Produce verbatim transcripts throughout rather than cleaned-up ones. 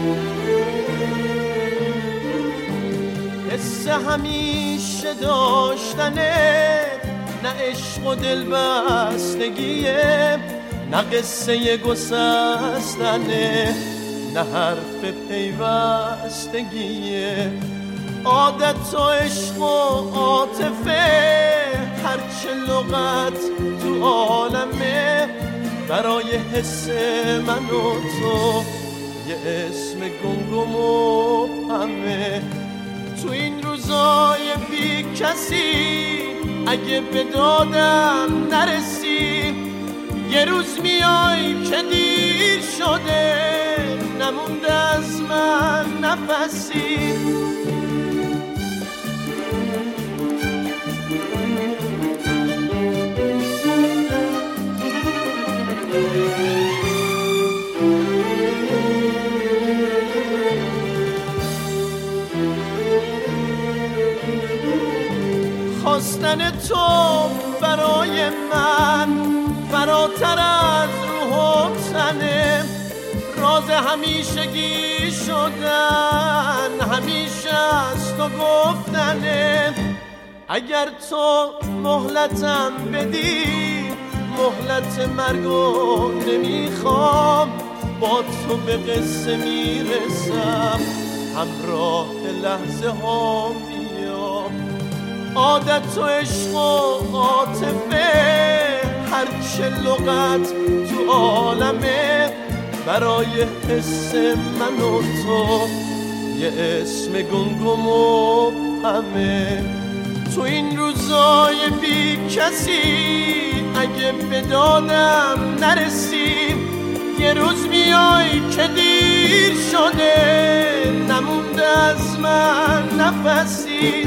حس همیشه داشتنه، نه عشق و دل بستگیه، نه قصه گسستنه، نه حرف پیوستگیه. عادت و عشق و عاطفه، هرچه لغت تو عالمه، برای حس من و تو یه اسم گمگم و همه. تو این روزای بی کسی اگه به دادم نرسی، یه روز میای که دیر شده، نمونده از من نفسی. خواستن تو برای من فراتر از روح و تنه، راز همیشگی شدن همیشه از تو گفتنه. اگر تو مهلتم بدی، مهلت مرگو نمیخوام، با تو به قصه میرسم، همراه لحظه ها میام. عادت و عشق و عاطفه، هرچه لغت تو عالمه، برای حس من و تو یه اسم گمگم و همه. تو این روزای بی کسی اگه به دادم نرسی، یه روز میای که دیر شده، نمونده از من نفسی.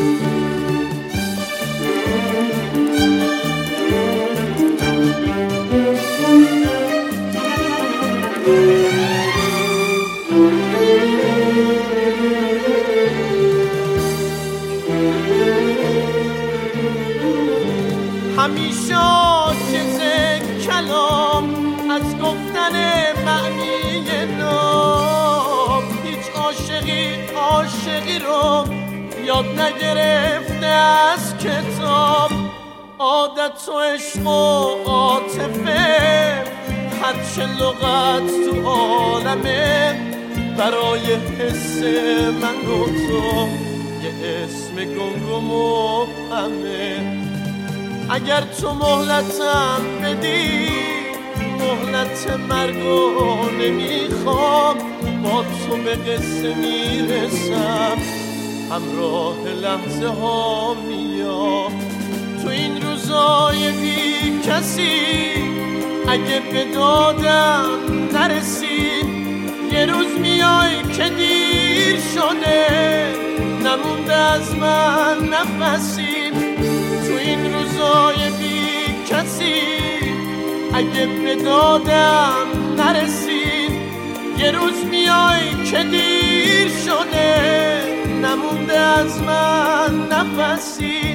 همیشه عاجز کلام از گفتن معنی نام، هیچ عاشقی عاشقی رو یاد نگرفته از کتاب. عادت و عشق و عاطفه، هرچه لغت تو عالمه، برای حس من و تو یه اسم گمگم و همه. اگر تو مهلتم بدی، مهلت مرگو نمیخوام، با تو به قصه میرسم، همراه لحظه ها میام. تو این روزای بی کسی اگه به دادم نرسی، یه روز میای که دیر شده، نمونده از من نفسی. تو این روزای بی کسی اگه به دادم نرسی، یه روز میای که دیر شده، نمونده از من نفسی.